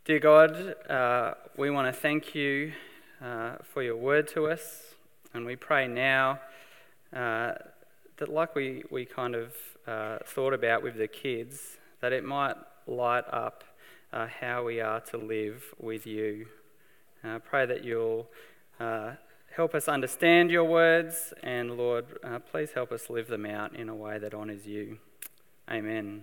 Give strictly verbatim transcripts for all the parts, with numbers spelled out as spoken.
Dear God, uh, we want to thank you uh, for your word to us, and we pray now uh, that like we, we kind of uh, thought about with the kids, that it might light up uh, how we are to live with you. Uh, pray that you'll uh, help us understand your words, and Lord, uh, please help us live them out in a way that honours you. Amen.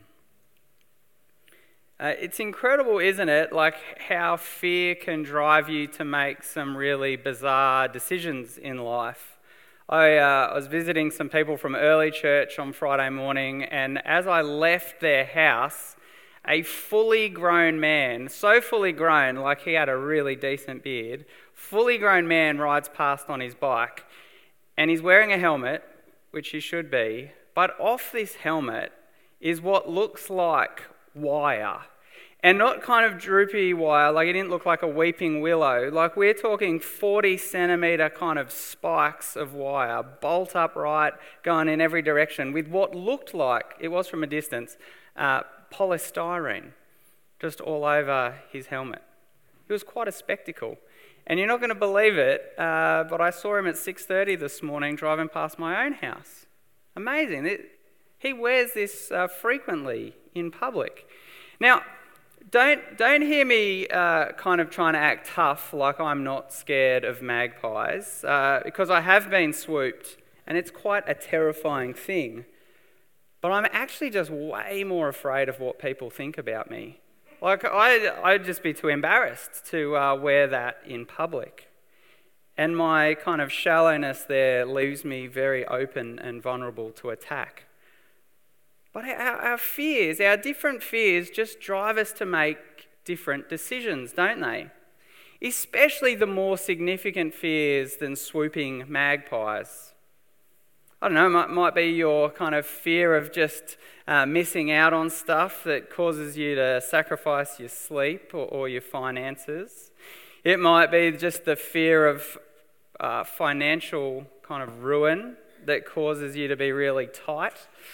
Uh, it's incredible, isn't it, like how fear can drive you to make some really bizarre decisions in life. I uh, was visiting some people from early church on Friday morning, and as I left their house, a fully grown man, so fully grown, like he had a really decent beard, fully grown man rides past on his bike, and he's wearing a helmet, which he should be, but off this helmet is what looks like wire. And not kind of droopy wire, like it didn't look like a weeping willow. Like we're talking forty centimetre kind of spikes of wire, bolt upright, going in every direction, with what looked like, it was from a distance, uh, polystyrene just all over his helmet. It was quite a spectacle. And you're not going to believe it, uh, but I saw him at six thirty this morning driving past my own house. Amazing. It, he wears this uh, frequently in public. Now, don't don't hear me uh, kind of trying to act tough like I'm not scared of magpies, uh, because I have been swooped, and it's quite a terrifying thing. But I'm actually just way more afraid of what people think about me. Like, I'd, I'd just be too embarrassed to uh, wear that in public. And my kind of shallowness there leaves me very open and vulnerable to attack. But our, our fears, our different fears, just drive us to make different decisions, don't they? Especially the more significant fears than swooping magpies. I don't know, it might, might be your kind of fear of just uh, missing out on stuff that causes you to sacrifice your sleep or, or your finances. It might be just the fear of uh, financial kind of ruin that causes you to be really tight.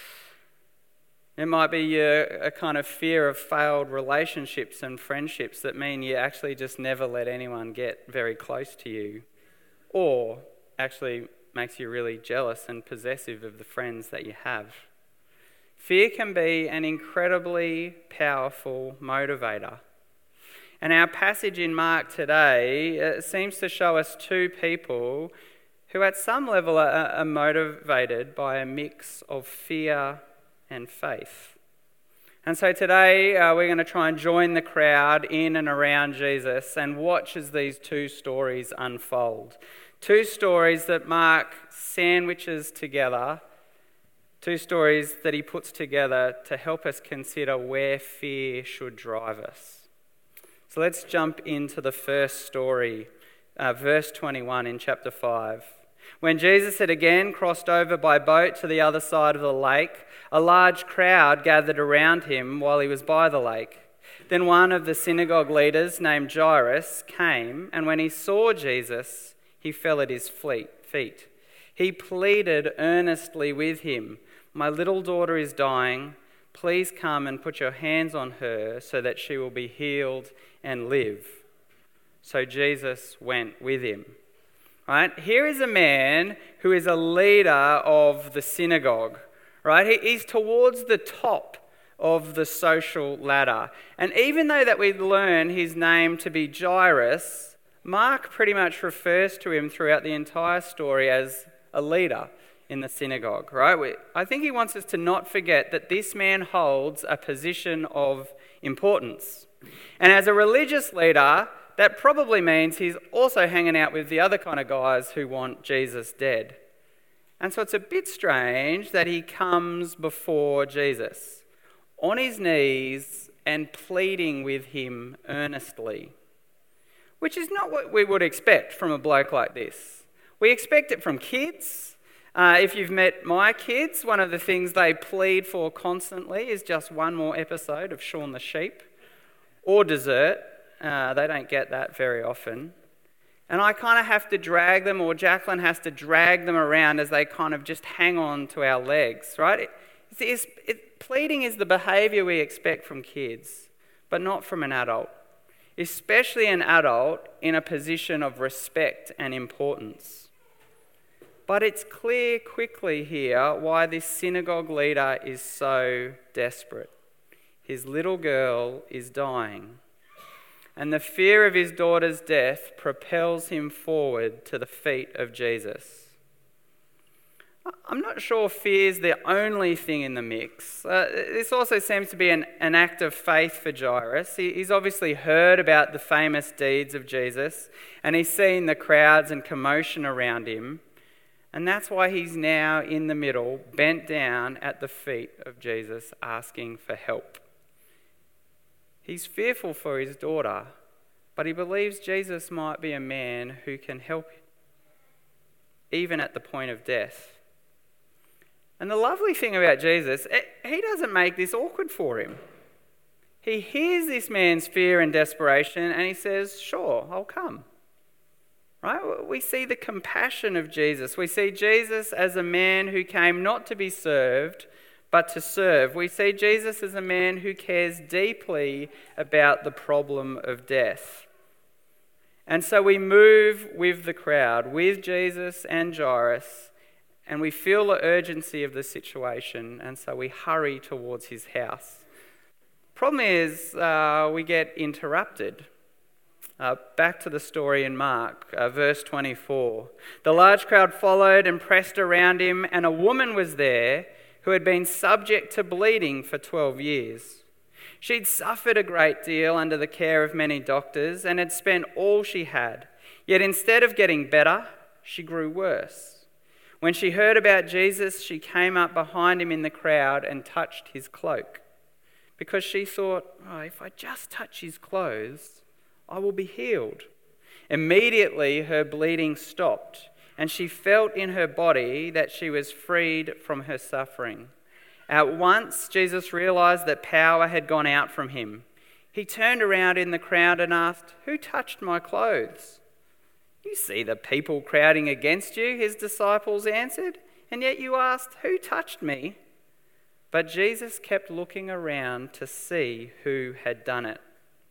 It might be your, a kind of fear of failed relationships and friendships that mean you actually just never let anyone get very close to you, or actually makes you really jealous and possessive of the friends that you have. Fear can be an incredibly powerful motivator. And our passage in Mark today uh, seems to show us two people who at some level are, are motivated by a mix of fear and faith. And so today uh, we're going to try and join the crowd in and around Jesus and watch as these two stories unfold. Two stories that Mark sandwiches together, two stories that he puts together to help us consider where fear should drive us. So let's jump into the first story, uh, verse twenty-one in chapter five. When Jesus had again crossed over by boat to the other side of the lake, a large crowd gathered around him while he was by the lake. Then one of the synagogue leaders named Jairus came, and when he saw Jesus, he fell at his feet. He pleaded earnestly with him, "My little daughter is dying. Please come and put your hands on her so that she will be healed and live." So Jesus went with him. Right? Here is a man who is a leader of the synagogue. Right? He's towards the top of the social ladder. And even though that we learn his name to be Jairus, Mark pretty much refers to him throughout the entire story as a leader in the synagogue, right? We, I think he wants us to not forget that this man holds a position of importance. And as a religious leader, that probably means he's also hanging out with the other kind of guys who want Jesus dead. And so it's a bit strange that he comes before Jesus on his knees and pleading with him earnestly, which is not what we would expect from a bloke like this. We expect it from kids. Uh, if you've met my kids, one of the things they plead for constantly is just one more episode of Shaun the Sheep, or dessert. Uh, they don't get that very often. And I kind of have to drag them, or Jacqueline has to drag them around as they kind of just hang on to our legs, right? It, it's, it, pleading is the behaviour we expect from kids, but not from an adult. especially an adult in a position of respect and importance. But it's clear quickly here why this synagogue leader is so desperate. His little girl is dying, and the fear of his daughter's death propels him forward to the feet of Jesus. I'm not sure fear is the only thing in the mix. Uh, this also seems to be an, an act of faith for Jairus. He, he's obviously heard about the famous deeds of Jesus, and he's seen the crowds and commotion around him, and that's why he's now in the middle, bent down at the feet of Jesus, asking for help. He's fearful for his daughter, but he believes Jesus might be a man who can help even at the point of death. And the lovely thing about Jesus, he doesn't make this awkward for him. He hears this man's fear and desperation and he says, sure, I'll come. Right? We see the compassion of Jesus. We see Jesus as a man who came not to be served, but to serve. We see Jesus as a man who cares deeply about the problem of death. And so we move with the crowd, with Jesus and Jairus, and we feel the urgency of the situation, and so we hurry towards his house. Problem is, uh, we get interrupted. Uh, back to the story in Mark, uh, verse twenty-four. The large crowd followed and pressed around him, and a woman was there who had been subject to bleeding for twelve years. She'd suffered a great deal under the care of many doctors and had spent all she had. Yet instead of getting better, she grew worse. When she heard about Jesus, she came up behind him in the crowd and touched his cloak, because she thought, oh, if I just touch his clothes, I will be healed. Immediately her bleeding stopped, and she felt in her body that she was freed from her suffering. At once, Jesus realized that power had gone out from him. He turned around in the crowd and asked, "Who touched my clothes?" "You see the people crowding against you," his disciples answered, "and yet you asked, 'Who touched me?'" But Jesus kept looking around to see who had done it.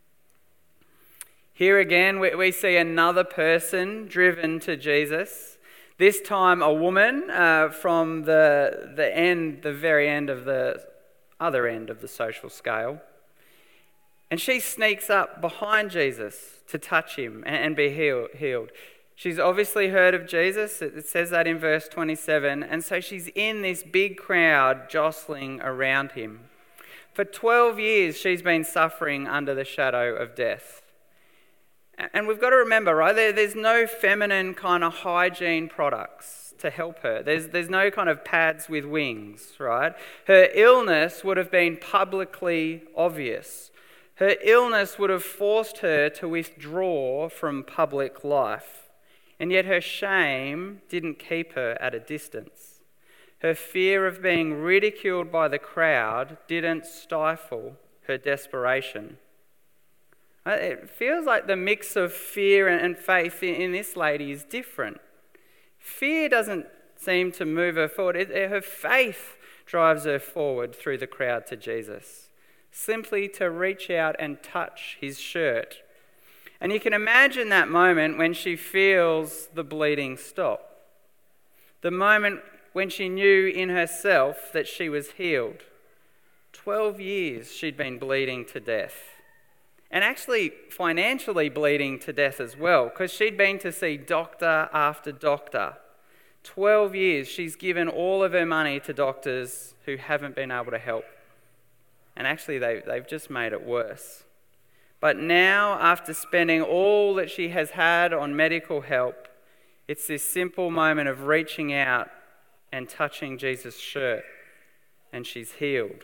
Here again, we see another person driven to Jesus. This time a woman uh, from the, the end, the very end of the other end of the social scale. And she sneaks up behind Jesus to touch him and be healed. She's obviously heard of Jesus. It says that in verse twenty-seven. And so she's in this big crowd jostling around him. For twelve years, she's been suffering under the shadow of death. And we've got to remember, right, there, there's no feminine kind of hygiene products to help her. There's, there's no kind of pads with wings, right? Her illness would have been publicly obvious. Her illness would have forced her to withdraw from public life. And yet her shame didn't keep her at a distance. Her fear of being ridiculed by the crowd didn't stifle her desperation. It feels like the mix of fear and faith in this lady is different. Fear doesn't seem to move her forward. Her faith drives her forward through the crowd to Jesus, simply to reach out and touch his shirt. And you can imagine that moment when she feels the bleeding stop. The moment when she knew in herself that she was healed. Twelve years she'd been bleeding to death. And actually financially bleeding to death as well, because she'd been to see doctor after doctor. Twelve years she's given all of her money to doctors who haven't been able to help. And actually they, they've just made it worse. But now, after spending all that she has had on medical help, it's this simple moment of reaching out and touching Jesus' shirt, and she's healed.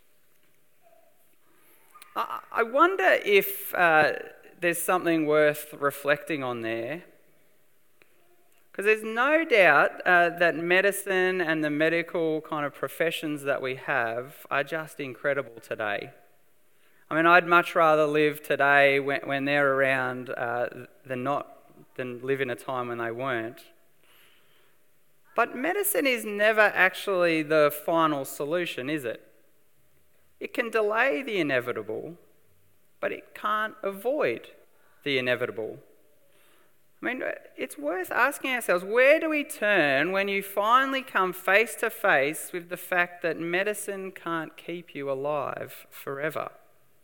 I wonder if uh, there's something worth reflecting on there. Because there's no doubt uh, that medicine and the medical kind of professions that we have are just incredible today. I mean, I'd much rather live today when, when they're around uh, than not than live in a time when they weren't. But medicine is never actually the final solution, is it? It can delay the inevitable, but it can't avoid the inevitable. I mean, it's worth asking ourselves, where do we turn when you finally come face to face with the fact that medicine can't keep you alive forever?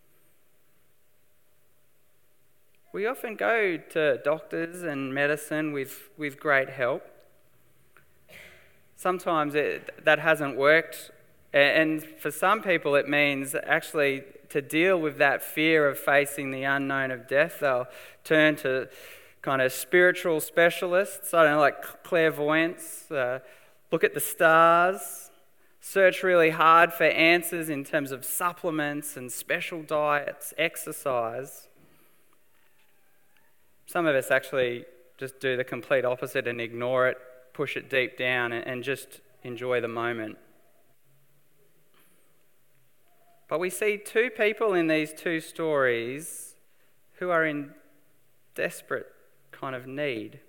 We often go to doctors and medicine with, with great help. Sometimes it, that hasn't worked, and for some people it means actually to deal with that fear of facing the unknown of death, they'll turn to kind of spiritual specialists, I don't know, like clairvoyance, uh, look at the stars, search really hard for answers in terms of supplements and special diets, exercise. Some of us actually just do the complete opposite and ignore it, push it deep down and, and just enjoy the moment. But we see two people in these two stories who are in desperate kind of need.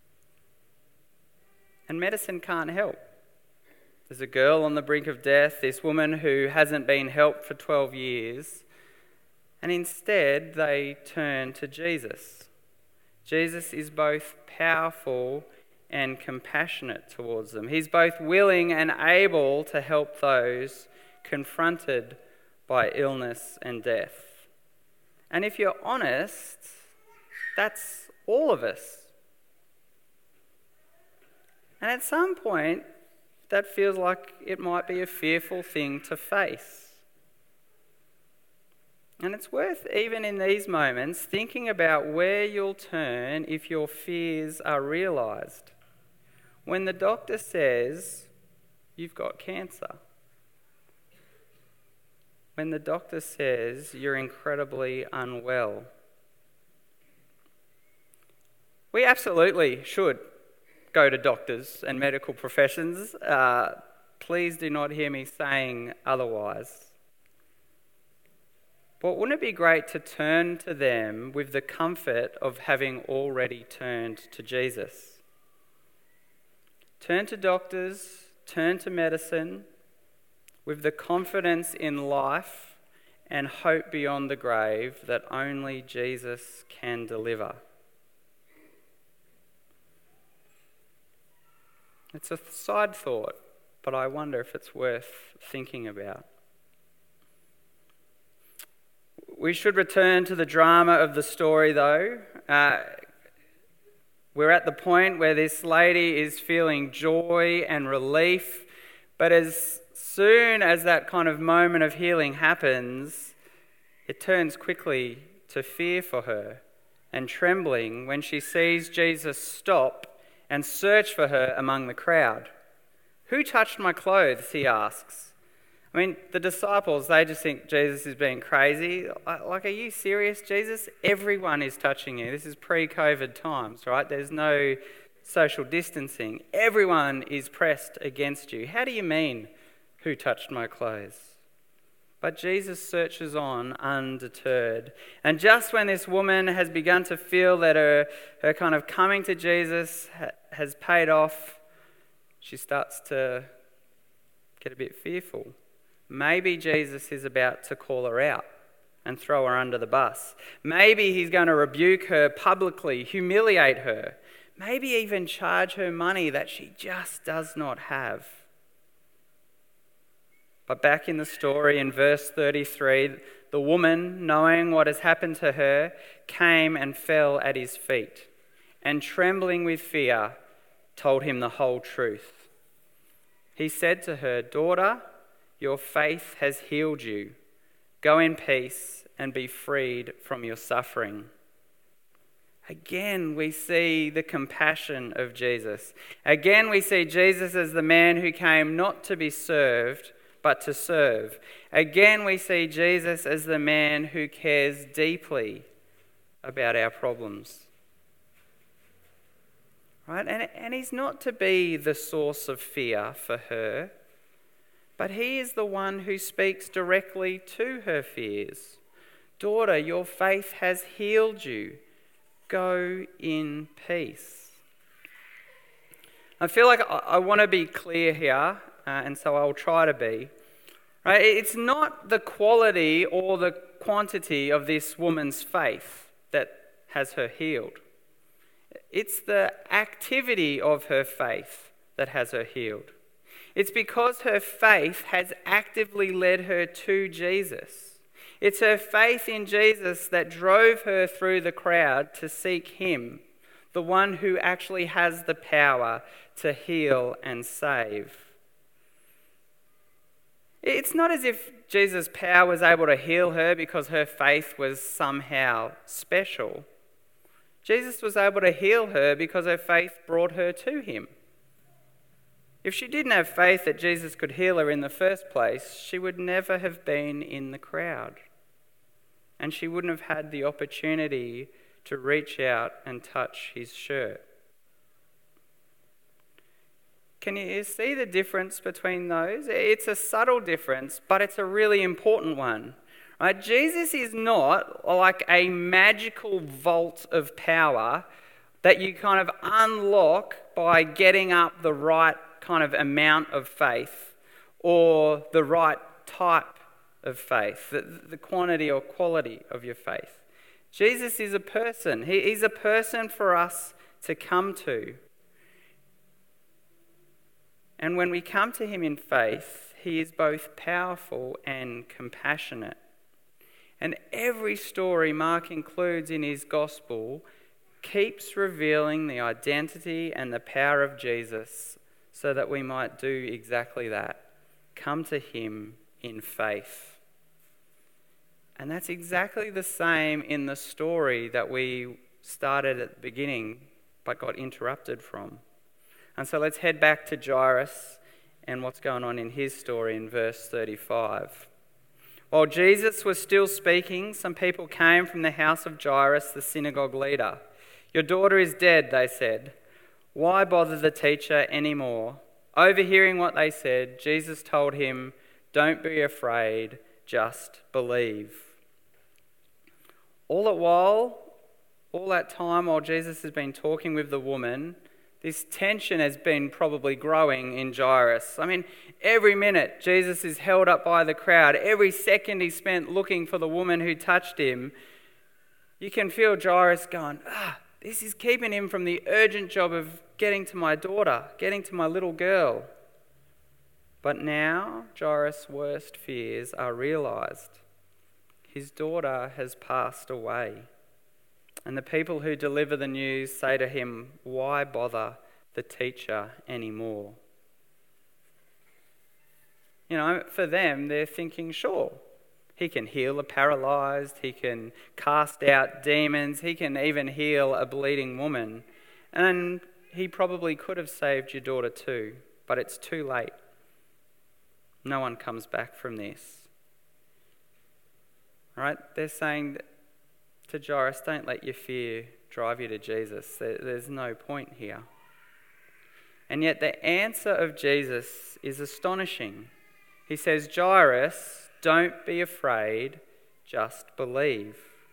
And medicine can't help. There's a girl on the brink of death, this woman who hasn't been helped for twelve years, and instead they turn to Jesus. Jesus is both powerful and compassionate towards them. He's both willing and able to help those confronted by illness and death. And if you're honest, that's all of us. And at some point, that feels like it might be a fearful thing to face. And it's worth, even in these moments, thinking about where you'll turn if your fears are realised. When the doctor says, you've got cancer. When the doctor says, you're incredibly unwell. We absolutely should go to doctors and medical professions. Uh, please do not hear me saying otherwise. But wouldn't it be great to turn to them with the comfort of having already turned to Jesus? Turn to doctors, turn to medicine, with the confidence in life and hope beyond the grave that only Jesus can deliver. It's a side thought, but I wonder if it's worth thinking about. We should return to the drama of the story, though. Uh, we're at the point where this lady is feeling joy and relief, but as soon as that kind of moment of healing happens, it turns quickly to fear for her and trembling when she sees Jesus stop and search for her among the crowd. "Who touched my clothes?" he asks. I mean, the disciples, they just think Jesus is being crazy. Like, are you serious, Jesus? Everyone is touching you. This is pre-COVID times, right? There's no social distancing. Everyone is pressed against you. How do you mean, who touched my clothes? But Jesus searches on undeterred. And just when this woman has begun to feel that her, her kind of coming to Jesus ha- has paid off, she starts to get a bit fearful. Maybe Jesus is about to call her out and throw her under the bus. Maybe he's going to rebuke her publicly, humiliate her, maybe even charge her money that she just does not have. But back in the story in verse thirty-three, the woman, knowing what has happened to her, came and fell at his feet, and trembling with fear, told him the whole truth. He said to her, "Daughter, your faith has healed you. Go in peace and be freed from your suffering." Again, we see the compassion of Jesus. Again, we see Jesus as the man who came not to be served, but to serve. Again, we see Jesus as the man who cares deeply about our problems. Right? And, and he's not to be the source of fear for her, but he is the one who speaks directly to her fears. "Daughter, your faith has healed you. Go in peace." I feel like I, I want to be clear here, uh, and so I'll try to be. Right? It's not the quality or the quantity of this woman's faith that has her healed. It's the activity of her faith that has her healed. It's because her faith has actively led her to Jesus. It's her faith in Jesus that drove her through the crowd to seek him, the one who actually has the power to heal and save. It's not as if Jesus' power was able to heal her because her faith was somehow special. Jesus was able to heal her because her faith brought her to him. If she didn't have faith that Jesus could heal her in the first place, she would never have been in the crowd. And she wouldn't have had the opportunity to reach out and touch his shirt. Can you see the difference between those? It's a subtle difference, but it's a really important one. Right? Jesus is not like a magical vault of power that you kind of unlock by getting up the right kind of amount of faith or the right type of faith, the, the quantity or quality of your faith. Jesus is a person. He, he's a person for us to come to. And when we come to him in faith, he is both powerful and compassionate. And every story Mark includes in his gospel keeps revealing the identity and the power of Jesus so that we might do exactly that. Come to him in faith. And that's exactly the same in the story that we started at the beginning but got interrupted from. And so let's head back to Jairus and what's going on in his story in verse thirty-five. While Jesus was still speaking, some people came from the house of Jairus, the synagogue leader. "Your daughter is dead," they said. "Why bother the teacher anymore?" Overhearing what they said, Jesus told him, "Don't be afraid, just believe." All that while, all that time while Jesus has been talking with the woman, this tension has been probably growing in Jairus. I mean, every minute Jesus is held up by the crowd. Every second he spent looking for the woman who touched him. You can feel Jairus going, ah, this is keeping him from the urgent job of getting to my daughter, getting to my little girl. But now Jairus' worst fears are realised. His daughter has passed away. And the people who deliver the news say to him, "Why bother the teacher anymore?" You know, for them, they're thinking, sure, he can heal the paralysed, he can cast out demons, he can even heal a bleeding woman. And he probably could have saved your daughter too, but it's too late. No one comes back from this. All right? They're saying to Jairus, don't let your fear drive you to Jesus. There's no point here. And yet the answer of Jesus is astonishing. He says, Jairus, don't be afraid, just believe.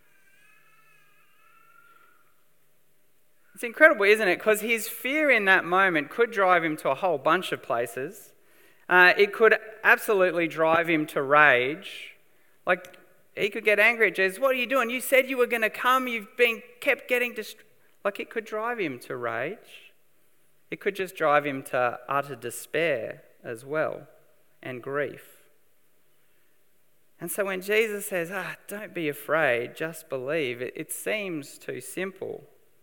It's incredible, isn't it? Because his fear in that moment could drive him to a whole bunch of places. Uh, it could absolutely drive him to rage. Like, he could get angry at Jesus. What are you doing? You said you were going to come. You've been kept getting dist-. Like, it could drive him to rage. It could just drive him to utter despair as well, and grief. And so when Jesus says, ah, don't be afraid, just believe, it, it seems too simple.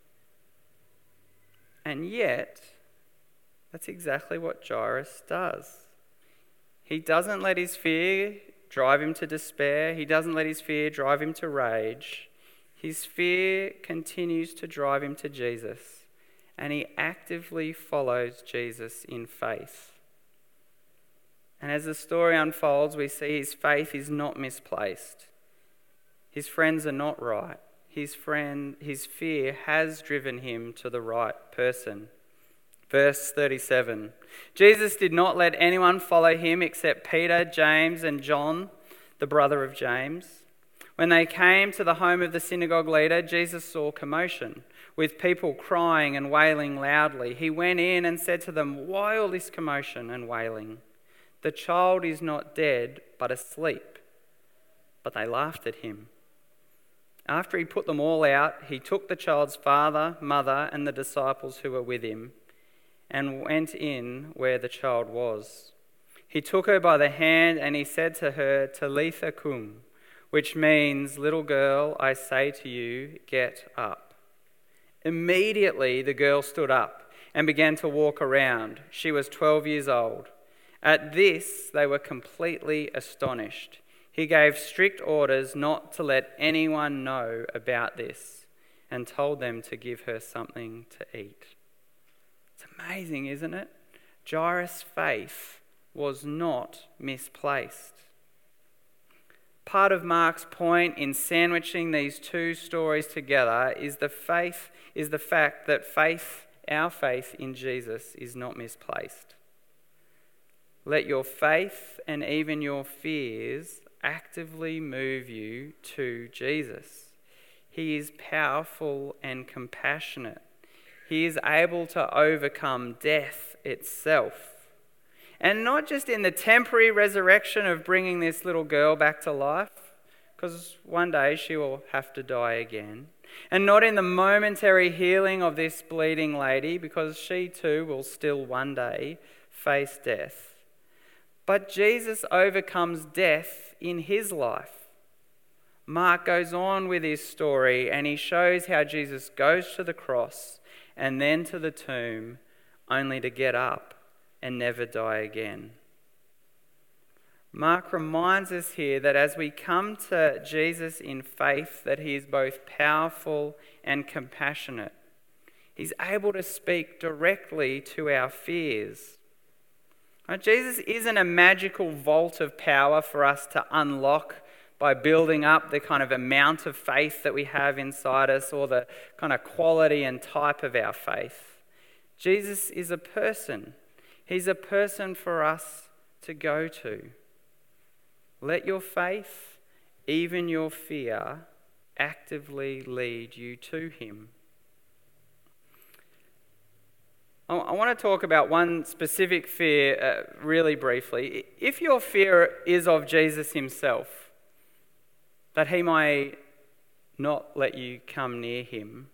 And yet, that's exactly what Jairus does. He doesn't let his fear drive him to despair. He doesn't let his fear drive him to rage. His fear continues to drive him to Jesus, and he actively follows Jesus in faith. And as the story unfolds, we see his faith is not misplaced. His friends are not right. His friend, his fear has driven him to the right person. Verse thirty-seven. Jesus did not let anyone follow him except Peter, James, and John, the brother of James. When they came to the home of the synagogue leader, Jesus saw commotion, with people crying and wailing loudly. He went in and said to them, "Why all this commotion and wailing? The child is not dead, but asleep." But they laughed at him. After he put them all out, he took the child's father, mother, and the disciples who were with him, and went in where the child was. He took her by the hand, and he said to her, "Talitha cum," which means, "Little girl, I say to you, get up." Immediately the girl stood up and began to walk around. She was twelve years old. At this, they were completely astonished. He gave strict orders not to let anyone know about this and told them to give her something to eat. It's amazing, isn't it? Jairus' faith was not misplaced. Part of Mark's point in sandwiching these two stories together is the faith is the fact that faith, our faith in Jesus, is not misplaced. Let your faith and even your fears actively move you to Jesus. He is powerful and compassionate. He is able to overcome death itself. And not just in the temporary resurrection of bringing this little girl back to life, because one day she will have to die again. And not in the momentary healing of this bleeding lady, because she too will still one day face death. But Jesus overcomes death in his life. Mark goes on with his story and he shows how Jesus goes to the cross and then to the tomb, only to get up and never die again. Mark reminds us here that as we come to Jesus in faith, that he is both powerful and compassionate. He's able to speak directly to our fears. Now, Jesus isn't a magical vault of power for us to unlock by building up the kind of amount of faith that we have inside us or the kind of quality and type of our faith. Jesus is a person. He's a person for us to go to. Let your faith, even your fear, actively lead you to him. I want to talk about one specific fear uh, really briefly. If your fear is of Jesus himself, that he may not let you come near him,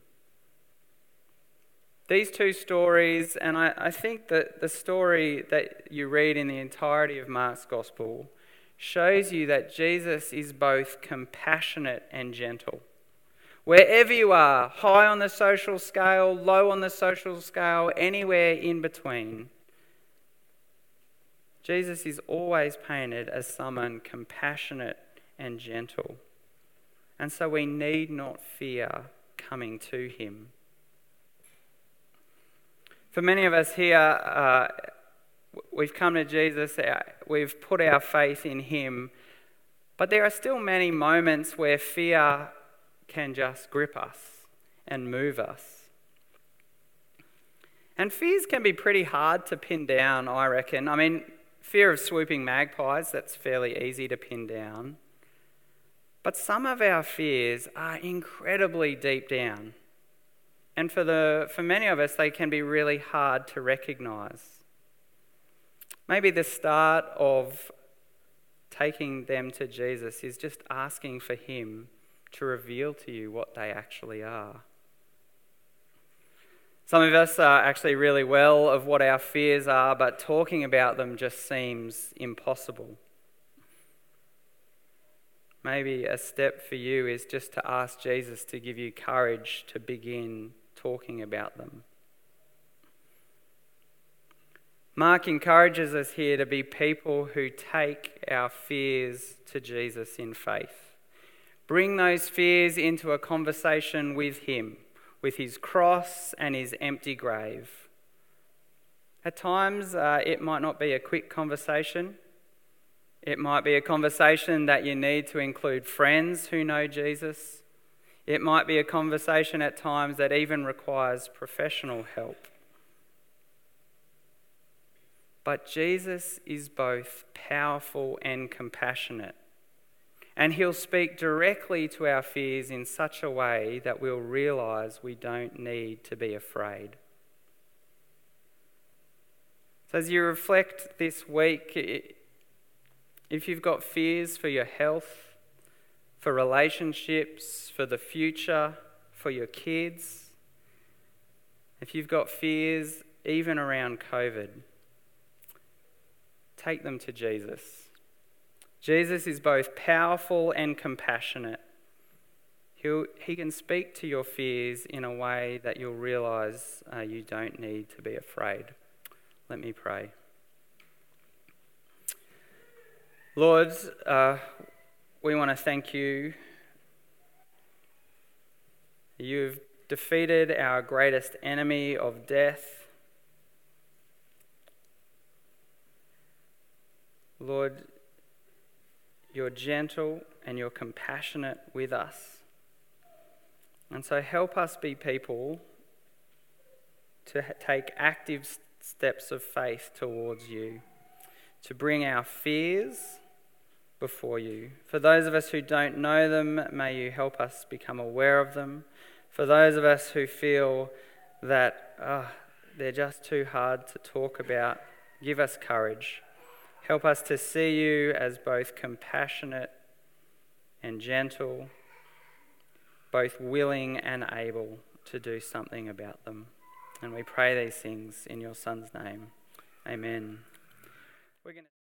these two stories, and I, I think that the story that you read in the entirety of Mark's Gospel shows you that Jesus is both compassionate and gentle. Wherever you are, high on the social scale, low on the social scale, anywhere in between, Jesus is always painted as someone compassionate and gentle. And so we need not fear coming to him. For many of us here, uh, we've come to Jesus, we've put our faith in him, but there are still many moments where fear can just grip us and move us. And fears can be pretty hard to pin down, I reckon. I mean, fear of swooping magpies, that's fairly easy to pin down. But some of our fears are incredibly deep down. And for the for many of us, they can be really hard to recognise. Maybe the start of taking them to Jesus is just asking for him to reveal to you what they actually are. Some of us are actually really well of what our fears are, but talking about them just seems impossible. Maybe a step for you is just to ask Jesus to give you courage to begin talking about them. Mark encourages us here to be people who take our fears to Jesus in faith. Bring those fears into a conversation with him, with his cross and his empty grave. At times, uh, it might not be a quick conversation. It might be a conversation that you need to include friends who know Jesus. It might be a conversation at times that even requires professional help. But Jesus is both powerful and compassionate. And he'll speak directly to our fears in such a way that we'll realise we don't need to be afraid. So as you reflect this week, If you've got fears for your health, for relationships, for the future, for your kids, if you've got fears even around COVID, take them to Jesus. Jesus is both powerful and compassionate. He'll, he can speak to your fears in a way that you'll realise uh, you don't need to be afraid. Let me pray. Lord, uh, we want to thank you. You've defeated our greatest enemy of death. Lord, you're gentle and you're compassionate with us. And so help us be people to take active steps of faith towards you, to bring our fears before you. For those of us who don't know them, may you help us become aware of them. For those of us who feel that oh, they're just too hard to talk about, give us courage. Help us to see you as both compassionate and gentle, both willing and able to do something about them. And we pray these things in your Son's name. Amen. We're going to